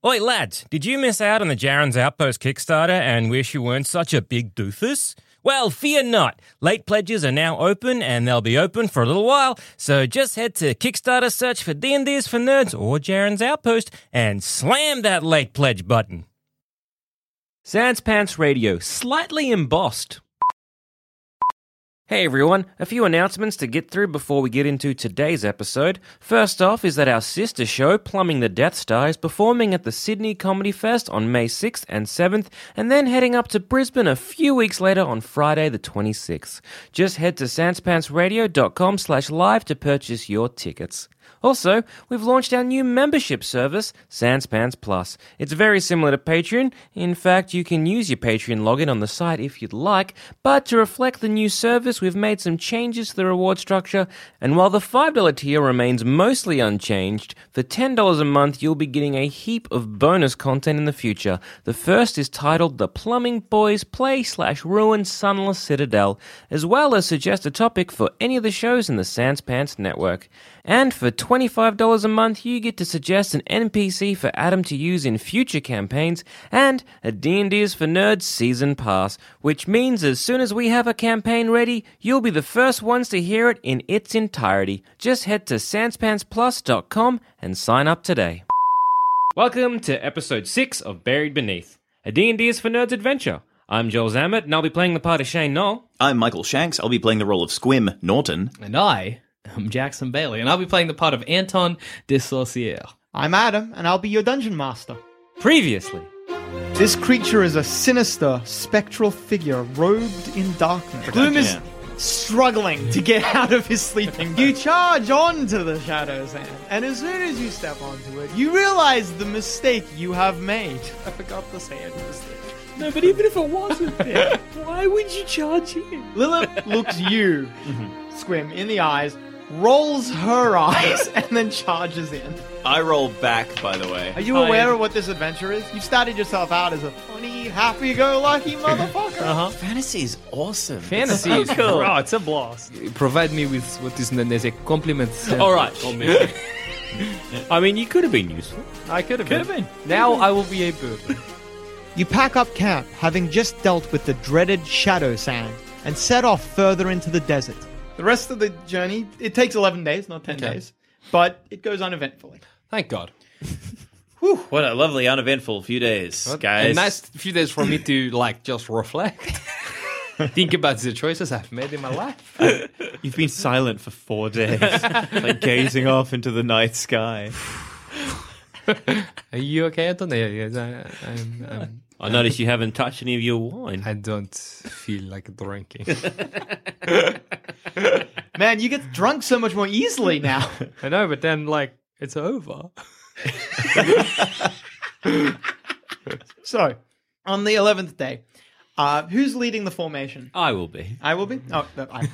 Oi, lads, did you miss out on the Jaren's Outpost Kickstarter and wish you weren't such a big doofus? Well, fear not. Late pledges are now open, and they'll be open for a little while, so just head to Kickstarter, search for D&D's for Nerds or Jaren's Outpost, and slam that late pledge button. Sans Pants Radio, slightly embossed. Hey everyone, a few announcements to get through before we get into today's episode. First off is that our sister show, Plumbing the Death Star, is performing at the Sydney Comedy Fest on May 6th and 7th, and then heading up to Brisbane a few weeks later on Friday the 26th. Just head to sanspantsradio.com/live to purchase your tickets. Also, we've launched our new membership service, Sans Pants Plus. It's very similar to Patreon. In fact, you can use your Patreon login on the site if you'd like, but to reflect the new service, we've made some changes to the reward structure, and while the $5 tier remains mostly unchanged, for $10 a month you'll be getting a heap of bonus content in the future. The first is titled The Plumbing Boys Play/Ruin Sunless Citadel, as well as suggest a topic for any of the shows in the Sans Pants network. And for $25 a month, you get to suggest an NPC for Adam to use in future campaigns, and a D&D is for Nerds Season Pass, which means as soon as we have a campaign ready, you'll be the first ones to hear it in its entirety. Just head to sanspantsplus.com and sign up today. Welcome to episode 6 of Buried Beneath, a D&D is for Nerds adventure. I'm Joel Zammett, and I'll be playing the part of Shane Knoll. I'm Michael Shanks. I'll be playing the role of Squim Norton. And I'm Jackson Bailey, and I'll be playing the part of Anton de Saucier. I'm Adam, and I'll be your dungeon master. Previously. This creature is a sinister, spectral figure robed in darkness. Gloom is struggling to get out of his sleeping. You charge onto the Shadow's Hand, and as soon as you step onto it, you realize the mistake you have made. I forgot the sand was there. No, but even if it wasn't there, why would you charge in? Lilith looks you, Squim, in the eyes, rolls her eyes, and then charges in. I roll back, by the way. Are you aware of what this adventure is? You've started yourself out as a funny, happy-go-lucky motherfucker. Fantasy is awesome. Fantasy is cool. Oh, it's a blast. Provide me with what is known as a compliment sandwich. All right. I mean, you could have been useful. I could have been. Now I will be a burden. You pack up camp, having just dealt with the dreaded Shadow Sand, and set off further into the desert. The rest of the journey, it takes 11 days, not 10 days, but it goes uneventfully. Thank God. Whew, what a lovely, uneventful few days, guys. A nice few days for me to, just reflect. Think about the choices I've made in my life. You've been silent for 4 days, gazing off into the night sky. Are you okay, Anton? Yes, I noticed you haven't touched any of your wine. I don't feel like drinking. Man, you get drunk so much more easily now. I know, but then, it's over. So, on the 11th day, who's leading the formation? I will be. I will be? Oh, no, I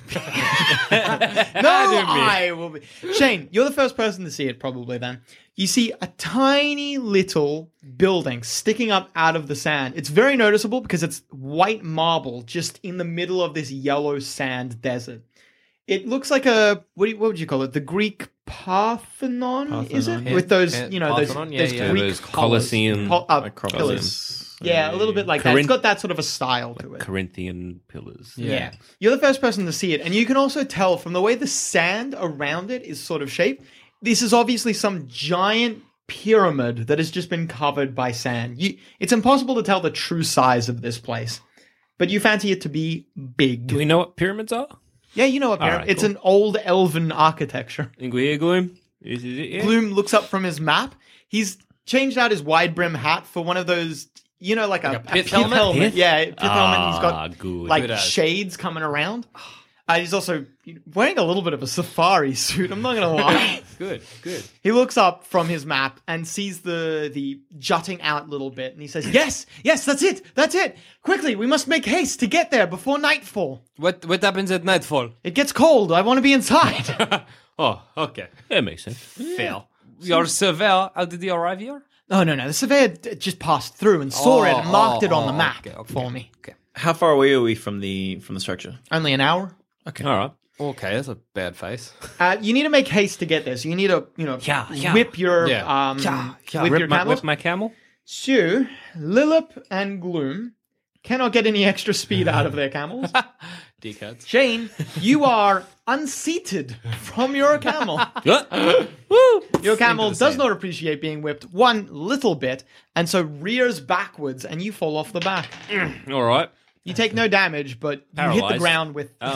I will be. Shane, you're the first person to see it probably then. You see a tiny little building sticking up out of the sand. It's very noticeable because it's white marble just in the middle of this yellow sand desert. It looks like what would you call it? The Greek Parthenon, is it? Yeah. With those, Parthenon, those Greek those Colosseum pillars. Yeah, a little bit like that. It's got that sort of a style to it. Corinthian pillars. Yeah. You're the first person to see it, and you can also tell from the way the sand around it is sort of shaped, this is obviously some giant pyramid that has just been covered by sand. It's impossible to tell the true size of this place, but you fancy it to be big. Do we know what pyramids are? Yeah, you know what pyramid. Right, it's an old elven architecture. Think we hear Gloom? Is it, yeah? Gloom looks up from his map. He's changed out his wide brim hat for one of those, like a pith helmet? Pith? Yeah, pith helmet. He's got good. shades coming around. He's also wearing a little bit of a safari suit. I'm not going to lie. Good. He looks up from his map and sees the jutting out little bit, and he says, Yes, that's it. Quickly, we must make haste to get there before nightfall. What happens at nightfall? It gets cold. I want to be inside. Oh, okay. That makes sense. Fail. Your surveyor, how did he arrive here? No. The surveyor just passed through and saw it and marked it on the map for me. Okay. How far away are we from the structure? Only an hour. Okay. All right. Okay, that's a bad face. You need to make haste to get there. So you need to, whip your whip your camels. Whip my camel? So Lilip and Gloom cannot get any extra speed out of their camels. Dickheads. Shane, you are unseated from your camel. Your camel does not appreciate being whipped one little bit, and so rears backwards, and you fall off the back. All right. You take no damage, but you hit the ground with... No.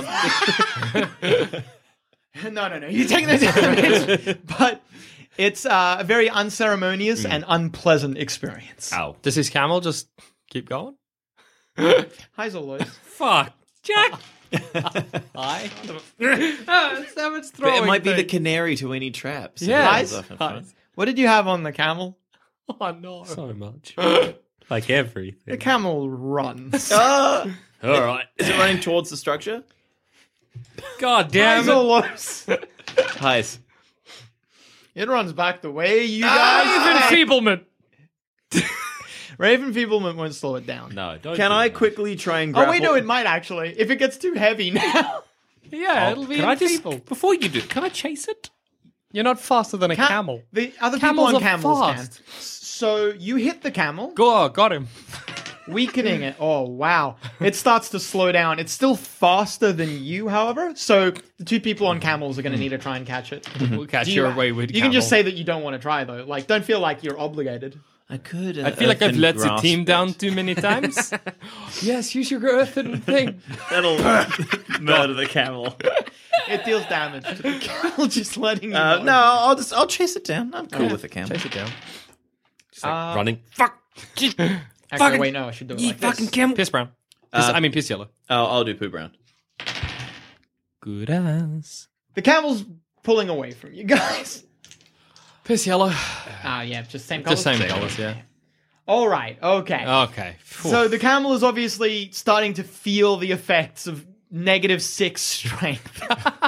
You take no damage, but it's a very unceremonious and unpleasant experience. Ow. Does his camel just keep going? Highs or lows? Fuck. Jack. Hi. But it might be the canary to any traps. Yeah. Highs? What did you have on the camel? Oh, no. So much. Like everything. The camel runs. All right. Is it running towards the structure? God damn Highs or it. lows? Highs. It runs back the way you guys... Enfeeblement. Raven Feeblement won't slow it down. No, don't. Can do I that. quickly try and grapple? Oh, wait, no, it might actually. If it gets too heavy now. Yeah, Oh, it'll be can I just, enfeebled. before you do, can I chase it? You're not faster than a camel. The other Camels people on are camels fast. can. So you hit the camel, Got him. weakening it. Oh, wow. It starts to slow down. It's still faster than you, however. So the two people on camels are going to need to try and catch it. We'll catch Do your wayward You can just camel. say that you don't want to try, though. Like, don't feel like you're obligated. I could. I feel like I've let the team down too many times. Yes, use your earthen thing. That'll murder the camel. It deals damage to the camel, just letting you No, know. I'll chase it down. I'm cool with the camel. Chase it down. Just like running. Fuck. Actually, wait, no, I should do it like this. camel. Piss brown. Piss yellow. I'll do poo brown. Good ass. The camel's pulling away from you guys. Piss yellow. Yeah, just same colors. Just same colours, yeah. All right, okay. Okay. So the camel is obviously starting to feel the effects of -6 strength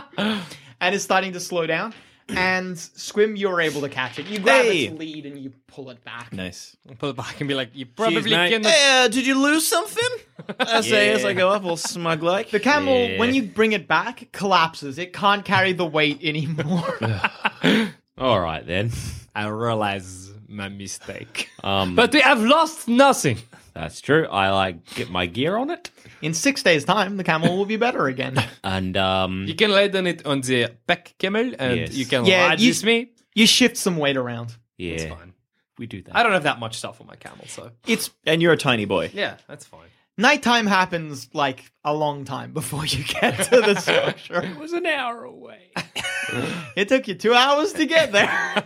and is starting to slow down. And Squim, you're able to catch it. You grab its lead and you pull it back. Nice. pull it back and be like, you probably mate. can. Hey, did you lose something? I say as I go up, all smug like. The camel, Yeah. when you bring it back, collapses. It can't carry the weight anymore. All right then. I realize my mistake. But But they have lost nothing. that's true. I get my gear on it, In 6 days' time, the camel will be better again. and You can lay on it on the back camel and Yes. you can Yeah, ride you- with me. You shift some weight around. yeah, It's fine. we do that. I don't have that much stuff on my camel, so. And you're a tiny boy. Yeah, that's fine. Nighttime happens like a long time before you get to the structure. It was an hour away. It took you 2 hours to get there.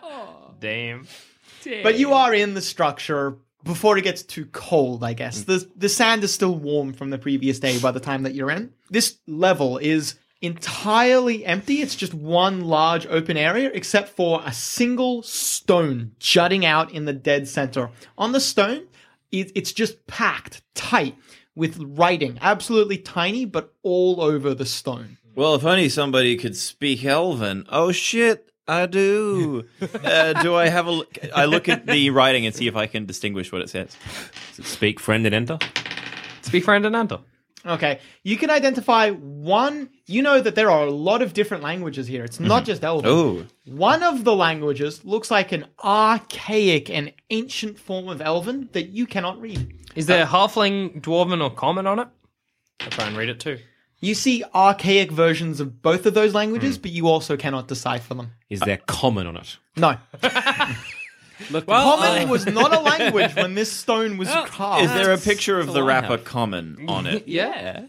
Damn. But you are in the structure before it gets too cold, I guess. The sand is still warm from the previous day by the time that you're in. This level is entirely empty. It's just one large open area, except for a single stone jutting out in the dead center. On the stone, it's just packed tight with writing, absolutely tiny, but all over the stone. Well, if only somebody could speak Elven. Oh shit, I do. Do I have a look? I look at the writing and see if I can distinguish what it says. Does it speak friend and enter? Speak friend and enter. Okay, you can identify one. You know that there are a lot of different languages here. It's not just Elven. Oh, One of the languages looks like an archaic and ancient form of Elven that you cannot read. Is there halfling, dwarven, or common on it? I'll try and read it too. You see archaic versions of both of those languages, but you also cannot decipher them. Is there common on it? No. Look, Common was not a language when this stone was carved. is there a picture of all the I rapper have. Common on it? Yeah.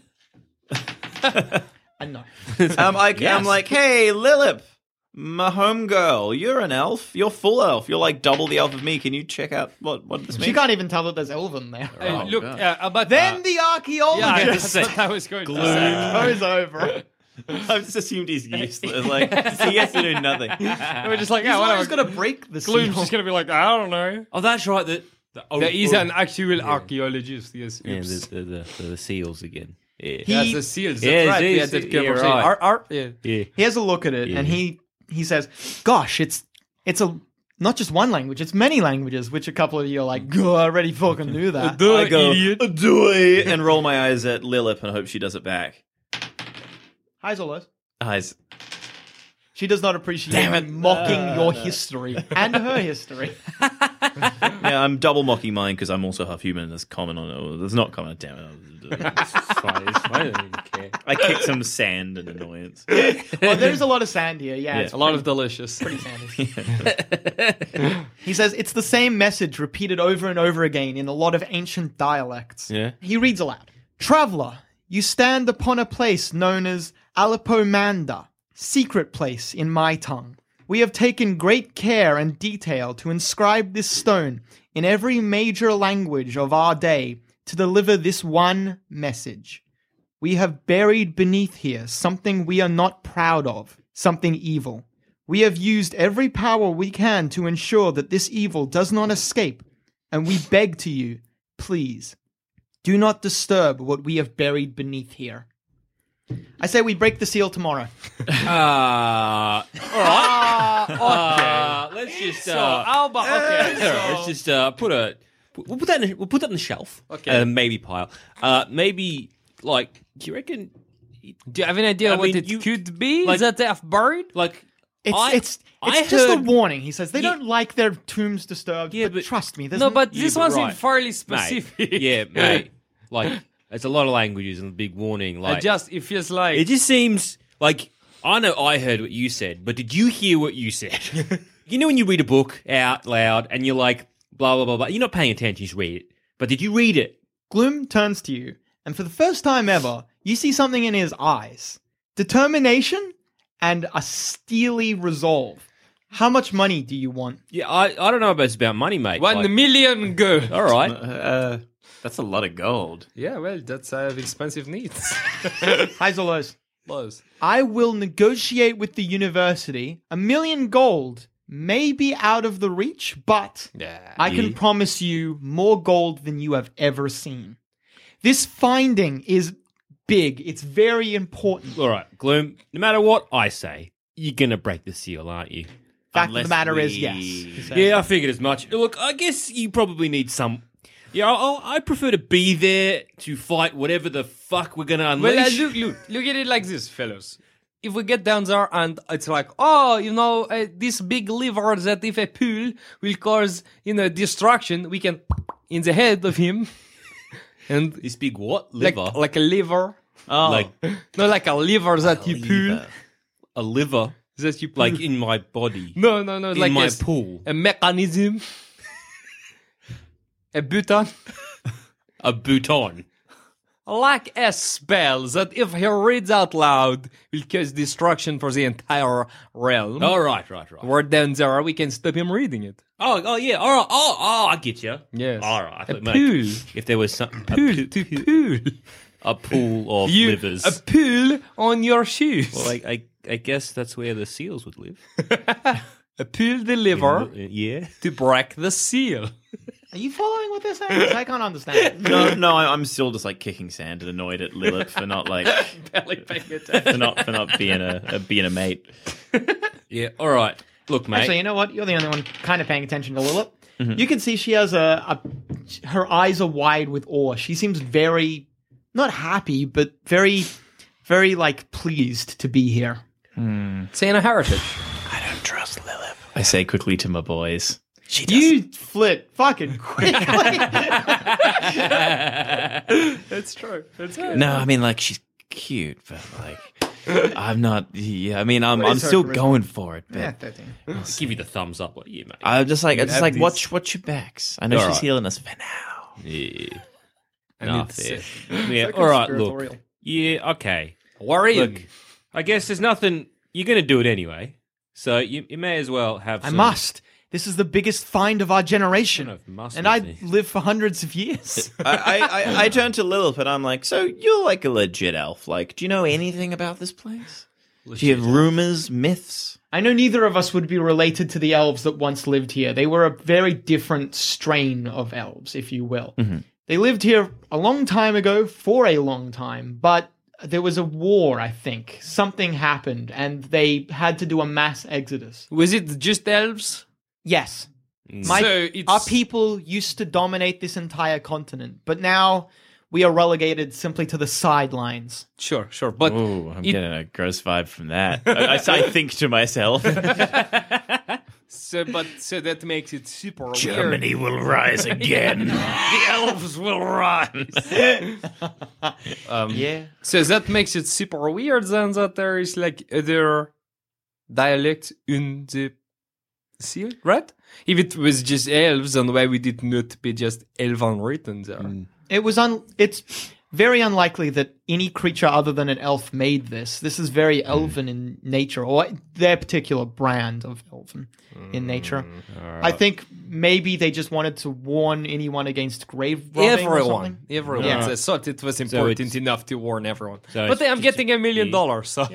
No. I'm like, hey, Lilip, my homegirl, you're an elf. You're full elf. You're like double the elf of me. Can you check out what this means? She can't even tell that there's Elven there. Hey, look, God. about Then the archaeologist yeah, I was going to say. goes over. I've just assumed he's useless. Like, he has to do nothing. We're just like, yeah, He's whatever. always going to break the seal. Gloom's just going to be like, I don't know. Oh, that's right. There is an actual archaeologist. Yes, Yeah, oops. the seals again. Yeah. That's the seals. That's Yeah, right. We yeah, had that yeah, conversation. right. Yeah. Yeah. He has a look at it and he says, "Gosh, it's a not just one language; it's many languages." Which a couple of you are like, "Gah, I already fucking knew that." I go, "Adoy," and roll my eyes at Lilip and hope she does it back. Highs or lows? Eyes. She does not appreciate Damn you it. mocking your history and her history. Yeah, I'm double mocking mine because I'm also half human. That's common on it. That's not common. Damn it. It's fine. I don't even care. I kicked some sand and annoyance. Well, there's a lot of sand here. Yeah, it's A lot of delicious. pretty sandy. He says it's the same message repeated over and over again in a lot of ancient dialects. Yeah. He reads aloud. Traveler, you stand upon a place known as Alipomanda, secret place in my tongue. We have taken great care and detail to inscribe this stone in every major language of our day to deliver this one message. We have buried beneath here something we are not proud of, something evil. We have used every power we can to ensure that this evil does not escape, and we beg to you, please, do not disturb what we have buried beneath here. I say we break the seal tomorrow. All right. Let's just. Alba, okay. Let's just we'll put that on the shelf. Okay. Maybe pile. Maybe like. Do you reckon? Do you have any idea I what mean, it you- could be? like- Is that they have buried? Like It's I just a heard- warning. He says they Yeah. don't like their tombs disturbed. Yeah, but but- trust me, there's No, but Yeah, this but one seemed right. fairly mate, specific. yeah, mate. Like it's a lot of languages and a big warning. Like It feels like it just seems like I know I heard what you said, but did you hear what you said? You know when you read a book out loud and you're like blah blah blah blah. You're not paying attention, you just read it. But did you read it? Gloom turns to you, and for the first time ever, you see something in his eyes. Determination and a steely resolve. How much money do you want? Yeah, I don't know if it's about money, mate. 1 Like, million gold. all right. That's a lot of gold. Yeah, well, that's expensive needs. Highs or lows? Lows. I will negotiate with the university. 1 million gold may be out of the reach, but Yeah. I can promise you more gold than you have ever seen. This finding is big. It's very important. All right, Gloom. No matter what I say, you're gonna break the seal, aren't you? Fact of the Unless matter is, we- yes. he says. Yeah, I figured as much. Look, I guess you probably need some. Yeah, I prefer to be there to fight whatever the fuck we're gonna Well, unleash. look at it like this, fellas. If we get down there and it's like, oh, this big liver that if I pull will cause, destruction, we can in the head of him. And This big what? like, Liver? like a liver. Oh, Like No, like a liver that you pull. lever. a liver? That you pull. Like in my body? No, in like my a, pool? a mechanism. A button. A bouton? Like a spell that if he reads out loud will cause destruction for the entire realm. Oh, right. We're down there, we can stop him reading it. Oh, yeah. All right. Oh, I get you. Yes. All right. I A thought, mate, pool. if there was some Pool to pool. a pool of You livers. a pool on your shoes. Well, I guess that's where the seals would live. A pool the liver Yeah. to break the seal. Are you following what they're saying? I can't understand. No, I'm still just like kicking sand and annoyed at Lilith for not like for not being a mate. Yeah. All right. Look, mate. Actually, you know what? You're the only one kind of paying attention to Lilith. You can see she has her eyes are wide with awe. She seems very, not happy, but very, very like pleased to be here. Saying a heritage. I don't trust Lilith. I say quickly to my boys. She does. You flit fucking quickly. That's true. That's good. No, I mean like she's cute, but like I'm not. Yeah, I mean I'm is her still charisma? going for it, but Yeah, 13. Give you the thumbs up. What are you, mate? I'm just like have these- watch your backs. I know All she's right. healing us for now. Yeah. And Nah, it's, fair. Yeah. All right. Look. Yeah. Okay. We're in. Look. I guess there's nothing. You're going to do it anyway, so you may as well have. I some, must. This is the biggest find of our generation. I don't know if must And is I the- live for hundreds of years. I turn to Lilith and I'm like, so you're like a legit elf. Like, do you know anything about this place? Do you have rumors, myths? I know neither of us would be related to the elves that once lived here. They were a very different strain of elves, if you will. They lived here a long time ago, for a long time, but there was a war, I think. Something happened, and they had to do a mass exodus. Was it just elves? Yes. So it's- Our people used to dominate this entire continent, but now we are relegated simply to the sidelines. Sure. But Ooh, I'm it- getting a gross vibe from that. I think to myself, so that makes it super Germany will rise again. The elves will rise. Yeah. So that makes it super weird then that there is like other dialects in the seal, right? If it was just elves, then why would it not be just elven written there? It's very unlikely that any creature other than an elf made this. This is very elven in nature, or their particular brand of elven in nature. I think maybe they just wanted to warn anyone against grave robbing or something. Everyone. Yeah. I thought it was important enough to warn everyone. But I'm getting $1 million, so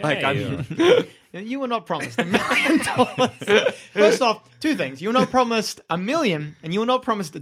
You were not promised $1 million. First off, two things. You were not promised $1 million, and you were not promised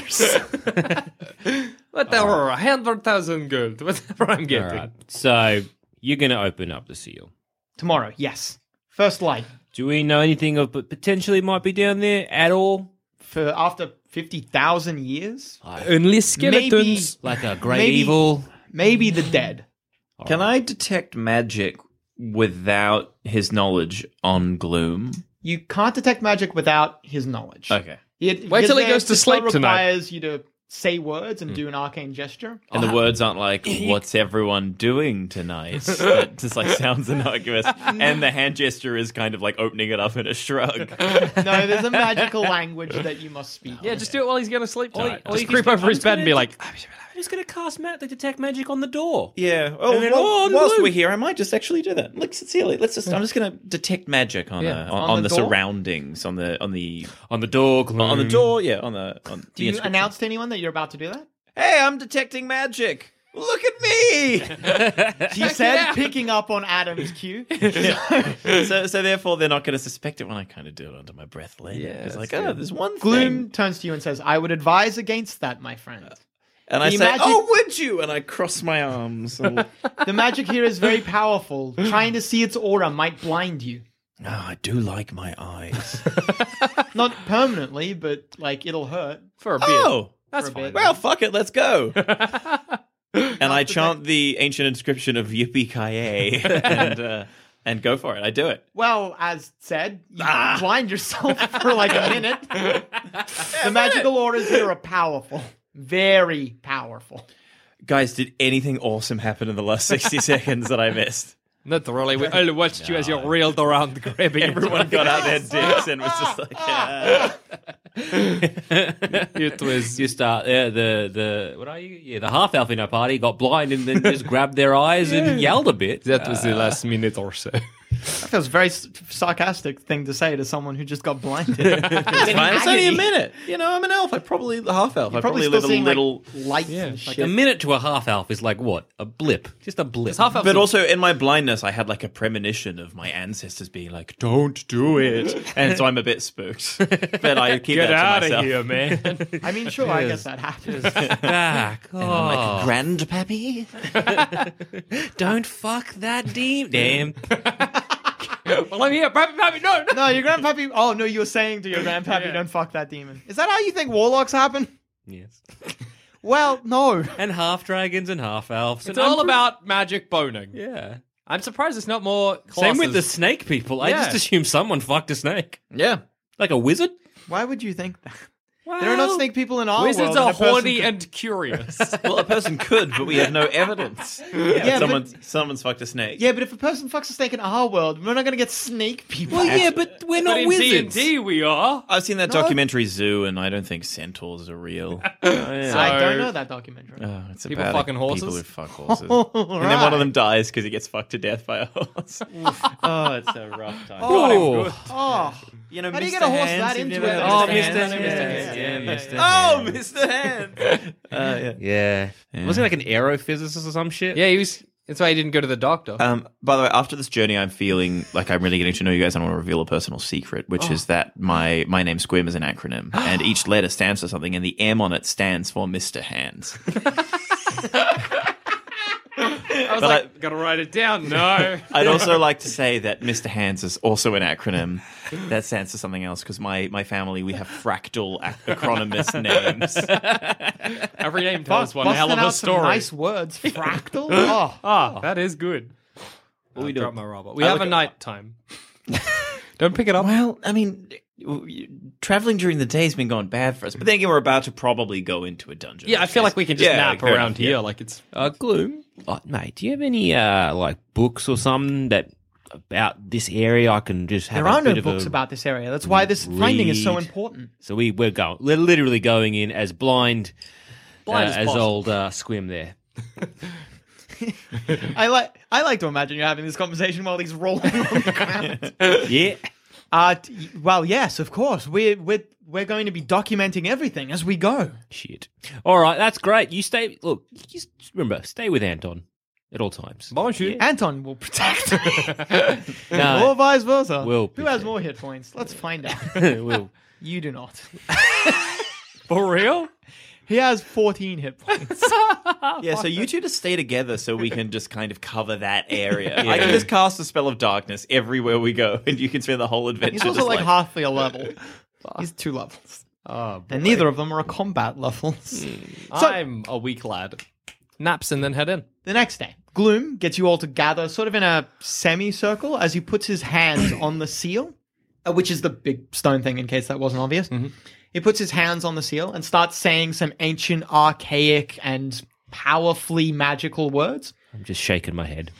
$. whatever, 100,000 gold, whatever I'm getting. All right. So you're going to open up the seal. Tomorrow, yes. First light. Do we know anything of what potentially might be down there at all? For after 50,000 years? Only skeletons. Like a great Maybe- evil? Maybe the dead. Can I detect magic without his knowledge on Gloom? You can't detect magic without his knowledge. Okay. Wait till he goes to sleep It tonight. requires you to say words and do an arcane gesture. And the words aren't like, what's everyone doing tonight? That just like sounds innocuous. And the hand gesture is kind of like opening it up in a shrug. No, there's a magical language that you must speak. Yeah, just do it while he's going to sleep tonight. Or Just you creep can- over his I'm bed and be gonna- like, I'm just going to cast detect magic on the door. Yeah. Oh, And then, well, the whilst blue. we're here, I might just actually do that. Look, Cecilia, I'm just going to detect magic on Yeah. on the the door? surroundings, on the On the door. on the door. Yeah, on Do the you inscription. announce to anyone that you're about to do that? Hey, I'm detecting magic. Look at me. She said, picking up on Adam's cue. so therefore, they're not going to suspect it when I kind of do it under my breath later. Yeah, It's like, that's oh, there's one Gloom thing. turns to you and says, I would advise against that, my friend. And I the say, magic- oh, would you? And I cross my arms. Oh, The magic here is very powerful. Trying to see its aura might blind you. I do like my eyes. Not permanently, but like it'll hurt. for a bit. Oh, That's for a fine. bit. well, fuck it, let's go. And I chant the ancient inscription of Yippee Ki and go for it. I do it. Well, as said, you blind yourself for like a minute. The magical auras here are powerful. Very powerful. Guys, did anything awesome happen in the last 60 seconds that I missed? Not really. We only watched you as you reeled around grabbing Everyone got out their dicks and was just like, It was. You start the what are you? Yeah, the half elf in our party got blind and then just grabbed their eyes and yelled a bit. That was the last minute or so. That feels a very sarcastic thing to say to someone who just got blinded. it's fine. It's only a minute. You know, I'm an elf. I probably the half elf. I probably still live a seeing, little. like, lights and Like shit. a minute to a half elf is like what? A blip. Just a blip. Half elves But also in my blindness, I had like a premonition of my ancestors being like, "Don't do it," and so I'm a bit spooked. But I keep Get that to out myself. of here, man. I mean, sure, I guess that happens. back. And I'm like, "Grandpappy." Don't fuck that damn. Well, I'm here. Pappy, no. No, your grandpappy. Oh, no, you were saying to your grandpappy, don't fuck that demon. Is that how you think warlocks happen? Yes. Well, no. And half dragons and half elves. It's and all I'm about magic boning. Yeah. I'm surprised it's not more classes. Same with the snake people. I Yeah. just assume someone fucked a snake. Yeah. Like a wizard? Why would you think that? There are not snake people in our Wizards world. are and a person horny could- and curious. Well, a person could, but we have no evidence. Yeah, Someone's fucked a snake. Yeah, but if a person fucks a snake in our world, we're not going to get snake people. Well, yeah, but we're But not in wizards. D&D we are. I've seen that documentary Zoo, and I don't think centaurs are real. I don't know that documentary. Oh, it's People about fucking horses? People who fuck horses. And then one of them dies because he gets fucked to death by a horse. Oh, it's a rough time. Oh, You know, how do you Mr. get a horse Hands, that you've into never it? heard Oh, of Mr. Hands? Hands. Yeah, Mr. Oh, Hands. Mr. Hands. Yeah. Yeah. Wasn't he like an aerophysicist or some shit? Yeah, he was. That's why he didn't go to the doctor. By the way, after this journey, I'm feeling like I'm really getting to know you guys. I want to reveal a personal secret, which is that my name Squim is an acronym, and each letter stands for something, and the M on it stands for Mr. Hands. I was But like, gotta write it down. No. I'd also like to say that Mr. Hands is also an acronym that stands for something else because my family, we have fractal acronymous names. Every name tells one hell of Busting a out some story. nice words. Fractal. Oh. That is good. What we do? Drop my robot. We have a night time. Don't pick it up. Well, I mean, traveling during the day has been going bad for us. But then again, we're about to probably go into a dungeon. Yeah, I feel like we can just nap fair around enough, here. yeah. Like it's Gloom, mate, do you have any like books or something that about this area I can just have There a are no bit of books a about this area. That's why this finding is so read? important. So we're literally going in as blind Blind as as possible. old Squim there. I like to imagine you're having this conversation while he's rolling on the ground. Yeah. Well, yes, of course. We're going to be documenting everything as we go. Shit. All right, that's great. You stay. Look, just remember, stay with Anton at all times. bonjour. Anton will protect, No, or vice versa. Will Who has protect. more hit points? Let's find out. we'll. You do not. For real? He has 14 hit points. Yeah, so you two just stay together so we can just kind of cover that area. I can just cast a spell of darkness everywhere we go, and you can spend the whole adventure. He's also just like halfway a level. He's 2 levels. Oh, And neither of them are combat levels. I'm a weak lad. Naps and then head in. The next day, Gloom gets you all to gather sort of in a semicircle as he puts his hands on the seal, which is the big stone thing in case that wasn't obvious. He puts his hands on the seal and starts saying some ancient, archaic, and powerfully magical words. I'm just shaking my head.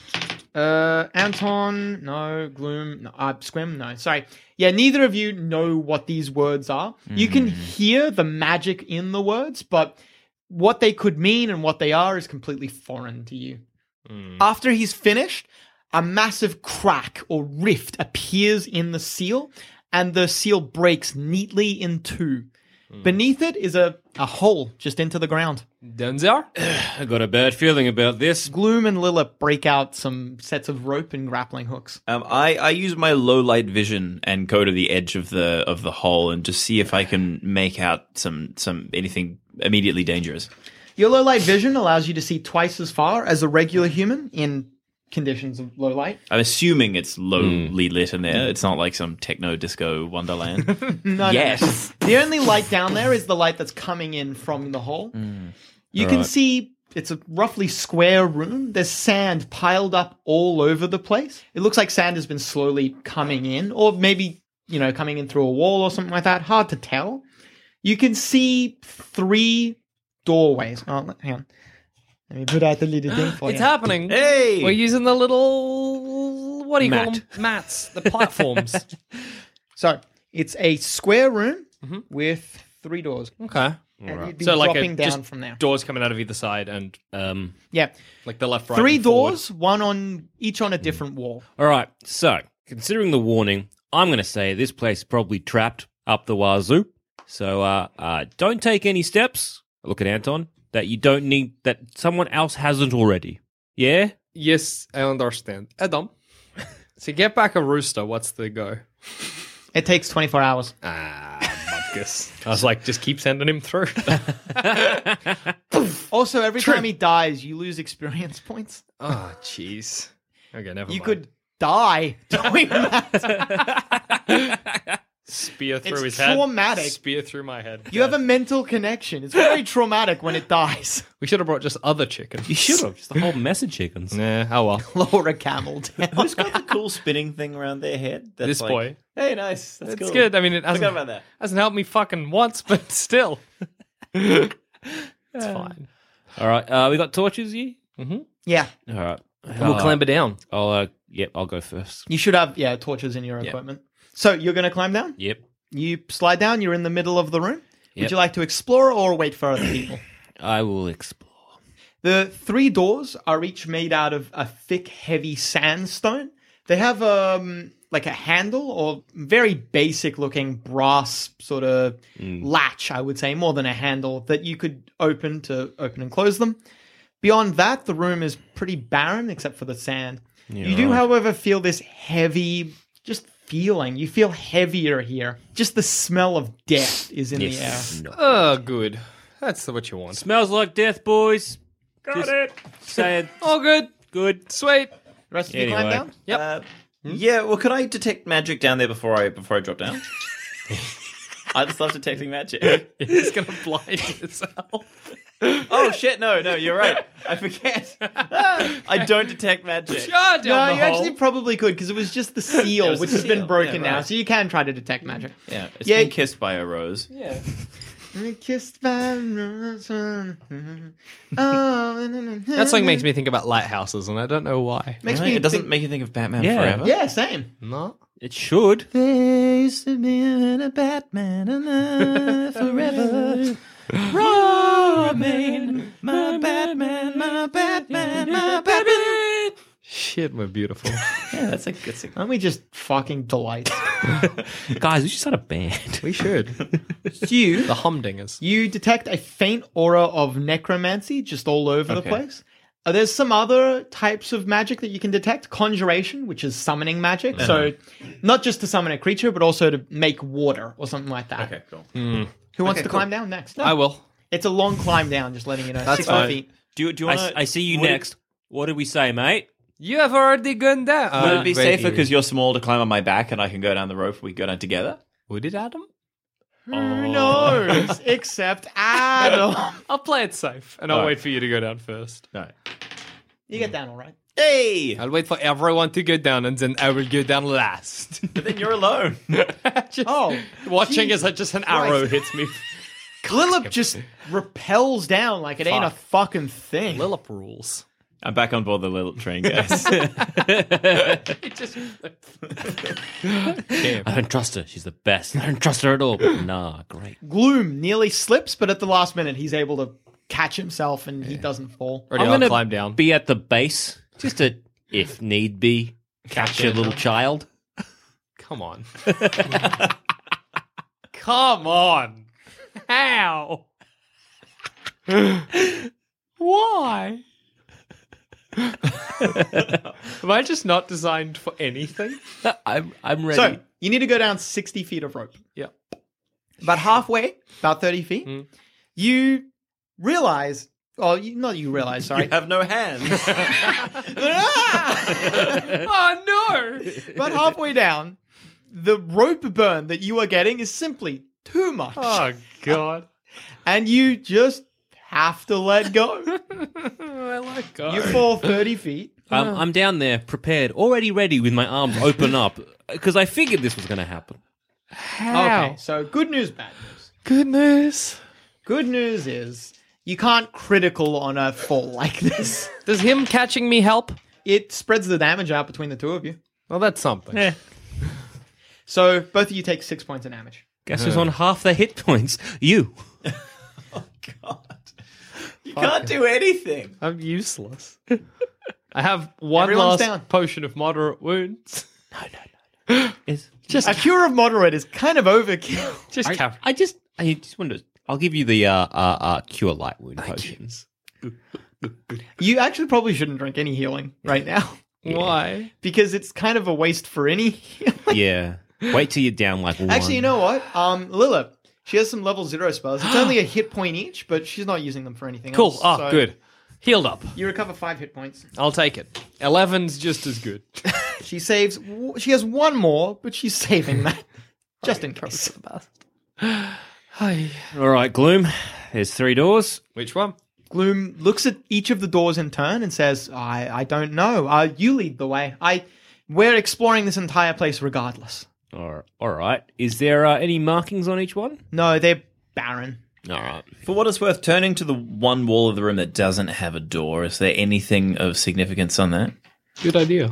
Anton, no. Gloom, no. Squim, no. Sorry. Yeah, neither of you know what these words are. You can hear the magic in the words, but what they could mean and what they are is completely foreign to you. After he's finished, a massive crack or rift appears in the seal, and the seal breaks neatly in two. Beneath it is a hole just into the ground. Denzar? I got a bad feeling about this. Gloom and Lilith break out some sets of rope and grappling hooks. I use my low light vision and go to the edge of the hole and just see if I can make out some anything immediately dangerous. Your low light vision allows you to see twice as far as a regular human in conditions of low light. I'm assuming it's lowly lit in there. It's not like some techno disco wonderland. No, Yes. no. The only light down there is the light that's coming in from the hole. You can see it's a roughly square room. There's sand piled up all over the place. It looks like sand has been slowly coming in, or maybe, coming in through a wall or something like that. Hard to tell. You can see 3 doorways. Oh, hang on. Let me put out the little thing for It's you. happening. Hey! We're using the little, what do you call them? Mats. The platforms. So, it's a square room with 3 doors. Okay. And you'd be So like dropping down just from there. doors coming out of either side and Yeah. like the left, right, 3 and forward. doors, one on each on a different wall. All right. So, considering the warning, I'm going to say this place is probably trapped up the wazoo. So, don't take any steps. Look at Anton. That you don't need, that someone else hasn't already. Yeah? Yes, I understand. Adam, so get back a rooster. What's the go? It takes 24 hours. Butkus. I was like, just keep sending him through. Also, every time he dies, you lose experience points. Oh, jeez. Okay, never You mind. could die doing that. Spear through It's his head. traumatic. Spear through my head. You have a mental connection. It's very traumatic when it dies. We should have brought just other chickens. You should have. Just a whole mess of chickens. Nah, oh well. Lower a camel down. Who's got the cool spinning thing around their head? That's This like, boy. Hey, nice. That's It's cool. good. I mean, it Forgot hasn't, about that. hasn't helped me fucking once, but still. It's fine. All right. We got torches here? Yeah. All right. We'll clamber down. I'll go first. You should have, torches in your equipment. So you're going to climb down? Yep. You slide down. You're in the middle of the room. Yep. Would you like to explore or wait for other people? I will explore. The 3 doors are each made out of a thick, heavy sandstone. They have like a handle or very basic looking brass sort of latch, I would say, more than a handle that you could open and close them. Beyond that, the room is pretty barren except for the sand. You do, however, feel this heavy, just feeling. You feel heavier here. Just the smell of death is in the air. No. Oh, good. That's what you want. Smells like death, boys. Got Just it. Say it. All good. Good. Sweet. The rest of you climb Anyway. down? Yep. Yeah, well, could I detect magic down there before I drop down? I just love detecting magic. He's gonna blind himself. Oh shit! No, you're right. I forget. I don't detect magic. down No, the you hole. actually probably could because it was just the seal, was which the has been seal. broken Yeah, now, right. so you can try to detect magic. Yeah, it's Yeah. been kissed by a rose. Yeah. Kissed by a rose. Oh, That song makes me think about lighthouses, and I don't know why. Makes Right? me It doesn't think- make you think of Batman Yeah. Forever. Yeah, same. No. It should. There used to be a Batman alive forever. Robin, my Batman, my Batman, my Batman. Shit, we're beautiful. Yeah, that's a good thing. Aren't we just fucking delight? Guys, we should start a band. We should. You The humdingers. you detect a faint aura of necromancy just all over the Okay. place. There's some other types of magic that you can detect. Conjuration, which is summoning magic. So not just to summon a creature, but also to make water or something like that. Okay, cool. Who wants Okay, to cool. climb down next? I will. It's a long climb down, just letting you know. That's 60 fine. feet. Do you want to? I see you next. What did we say, mate? You have already gone down. Would it be wait, safer because you're small to climb on my back and I can go down the rope? We go down together. Would it, Adam? Who knows? Except Adam. I'll play it safe, and I'll Alright. wait for you to go down first. No. You get down all right. Hey, I'll wait for everyone to go down, and then I will go down last. but then you're alone. Just Oh, watching as just an arrow hits me. Lilip just repels down like it ain't a fucking thing. Lillip rules. I'm back on board the little train, guys. It just I don't trust her. She's the best. I don't trust her at all. But nah, great. Gloom nearly slips, but at the last minute he's able to catch himself and he doesn't fall. Already, I'm I'll gonna climb down. Be at the base, just to, if need be, catch a little child. Come on. Come on. How? Why? Am I just not designed for anything? I'm ready. So you need to go down 60 feet of rope. Yeah. About halfway, about 30 feet, you realize, not you realize, sorry. You have no hands. Oh no! About halfway down, the rope burn that you are getting is simply too much. Oh god. And you just have to let go. I like God. You fall 30 feet. I'm down there, prepared, already ready with my arms open up, because I figured this was going to happen. Okay, so good news, bad news. Goodness. Good news is you can't critical on a fall like this. Does him catching me help? It spreads the damage out between the two of you. Well, that's something. So both of you take 6 points of damage. Guess who's on half the hit points? You. God. You can't do anything. I'm useless. I have one Everyone's last down. potion of moderate wounds. It's A cure of moderate is kind of overkill. Just I just wanted to. I'll give you the cure light wound potions. You actually probably shouldn't drink any healing right now Why? because it's kind of a waste for any healing. Yeah. Wait till you're down like one. Actually, you know what? Lilith, she has some level 0 spells. It's only a hit point each, but she's not using them for anything Cool. else. Oh, So good. Healed up. You recover 5 hit points. I'll take it. 11's just as good. She saves. She has one more, but she's saving that just in case. Hi. All right, Gloom. There's 3 doors. Which one? Gloom looks at each of the doors in turn and says, I don't know. You lead the way. We're exploring this entire place regardless. All right. Is there any markings on each one? No, they're barren. All right. For what it's worth, turning to the one wall of the room that doesn't have a door, is there anything of significance on that? Good idea.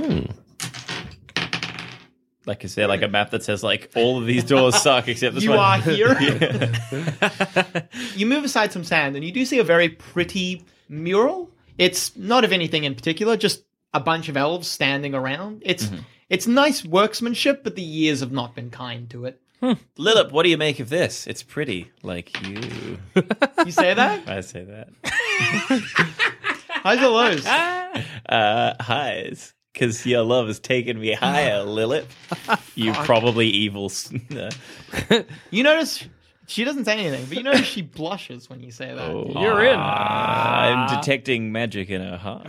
Like, is there like a map that says like all of these doors suck except this You one? are here. You move aside some sand and you do see a very pretty mural. It's not of anything in particular, just a bunch of elves standing around. It's nice workmanship, but the years have not been kind to it. Lilip, what do you make of this? It's pretty, like you. You say that? I say that. Highs or lows? Highs. Because your love has taken me higher, Lilip. You probably evil. You notice She doesn't say anything, but you know she blushes when you say that. You're in. I'm detecting magic in her heart.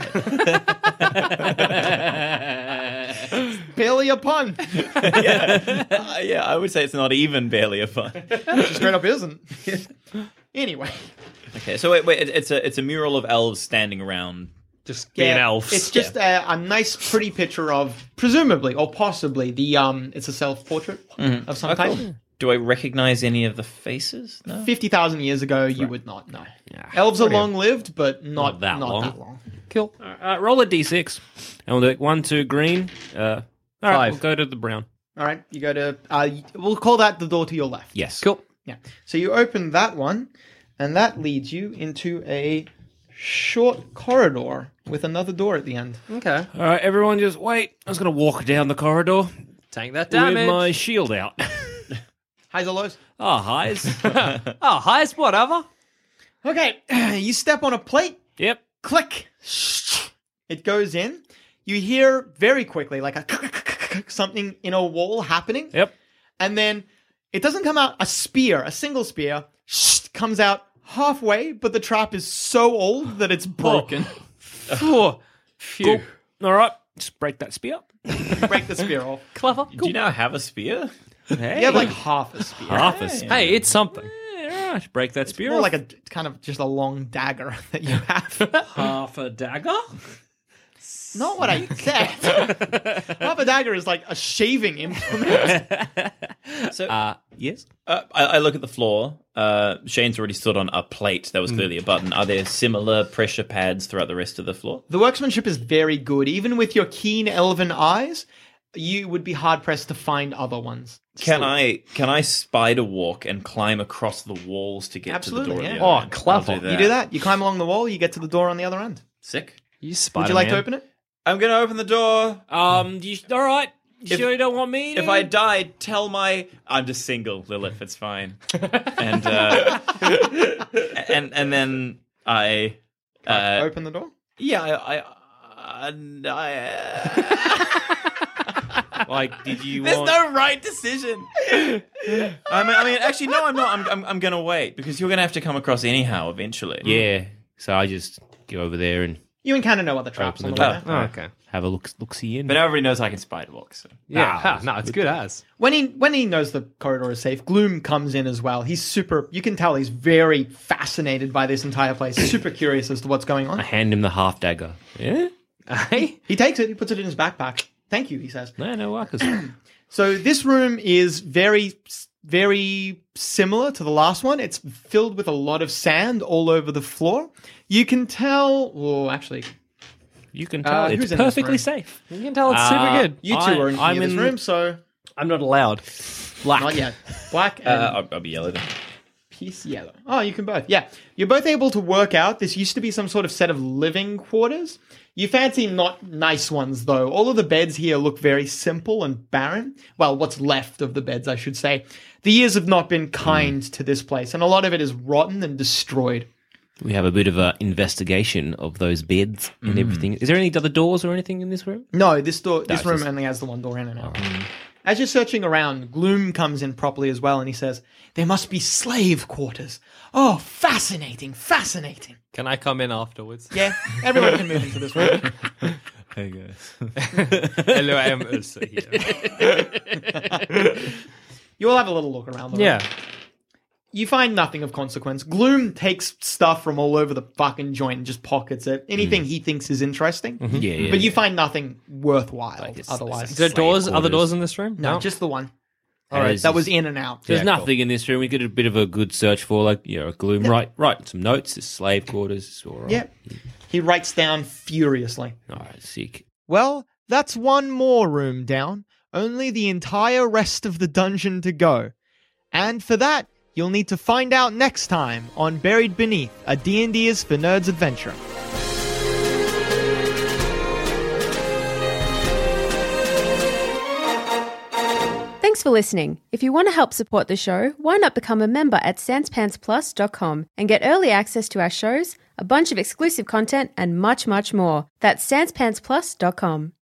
Barely a pun. Yeah, I would say it's not even barely a fun. She straight up isn't. Anyway. Okay, so wait, it's a mural of elves standing around. Just being elves. It's just a nice, pretty picture of, presumably, or possibly, it's a self-portrait of some type. Cool. Do I recognize any of the faces? No. 50,000 years ago, you would not know. Elves are long-lived, but not that long. that long. Cool. Roll a d6. And we'll do it 1, 2, green. All right, 5. we'll go to the brown. All right, you go to, we'll call that the door to your left. Yes. Cool. Yeah. So you open that one, and that leads you into a short corridor with another door at the end. Okay. All right, everyone just wait. I was going to walk down the corridor Take that damage. with my shield out. Highs or lows? Oh, highs. Oh, highest whatever. Okay, you step on a plate, Yep. click. It goes in. You hear very quickly like a something in a wall happening. Yep. And then it doesn't come out a single spear, comes out halfway, but the trap is so old that it's broken. Phew. Cool. All right, just break that spear. Break the spear off. Clever. Do you now have a spear? Hey. You have like half a spear. half a spear. Hey, it's something. Yeah, right, break that spear. More off. like a kind of just a long dagger that you have. half a dagger. Not what I said. Half a dagger is like a shaving implement. So Yes. I look at the floor. Shane's already stood on a plate that was clearly a button. Are there similar pressure pads throughout the rest of the floor? The workmanship is very good. Even with your keen elven eyes, you would be hard pressed to find other ones. Can I spider walk and climb across the walls to get Absolutely, to the door? yeah. At the other Oh, end? clever. I'll You do that. You climb along the wall. You get to the door on the other end. Sick. You Would Spider-Man. you like to open it? I'm gonna open the door. All right. You sure you don't want me to? If I die, tell I'm just single, Lilith. It's fine. And and then I Open the door. yeah like, did you There's want? no right decision. I mean, actually, no, I'm not. I'm gonna wait because you're gonna have to come across anyhow eventually. Yeah. So I just go over there and You encounter no other traps on Open the the way. door. there. Oh, okay. have a look see in. But everybody knows I can spider walk. So. Yeah. No, it's good as. When he knows the corridor is safe, Gloom comes in as well. He's super. You can tell he's very fascinated by this entire place. Super curious as to what's going I on. hand him the half dagger. Yeah. Hey. He takes it. He puts it in his backpack. Thank you, he says. No workers. So this room is very, very similar to the last one. It's filled with a lot of sand all over the floor. You can tell. Oh, actually, You can tell who's it's in this perfectly room? safe. You can tell it's super good. you two are in I'm this in- room, so I'm not allowed. Black. not yet. Black and I'll be yellow then. piece yellow. Oh, you can both. Yeah. You're both able to work out. This used to be some sort of set of living quarters. You fancy not nice ones, though. All of the beds here look very simple and barren. Well, what's left of the beds, I should say. The years have not been kind to this place, and a lot of it is rotten and destroyed. We have a bit of an investigation of those beds and everything. Is there any other doors or anything in this room? No, this room just- only has the one door in and out. As you're searching around, Gloom comes in properly as well, and he says, "There must be slave quarters. Oh, fascinating, fascinating." Can I come in afterwards? Yeah, everyone can move into this room. Hey guys. Hello, I am Ursa here. You all have a little look around the room. Yeah. You find nothing of consequence. Gloom takes stuff from all over the fucking joint and just pockets it. Anything he thinks is interesting. Yeah. But you find nothing worthwhile it's- otherwise. Is there doors? Slave Other quarters. doors in this room? No, just the one. All right. That was in and out. There's Yeah, nothing in this room. We did a bit of a good search for, like, a gloom. Right. Some notes. There's slave quarters. It's all right. Yeah. He writes down furiously. All right. Sick. Well, that's one more room down. Only the entire rest of the dungeon to go. And for that, you'll need to find out next time on Buried Beneath, a D&D is for Nerds adventure. Thanks for listening. If you want to help support the show, why not become a member at sanspantsplus.com and get early access to our shows, a bunch of exclusive content, and much, much more. That's sanspantsplus.com.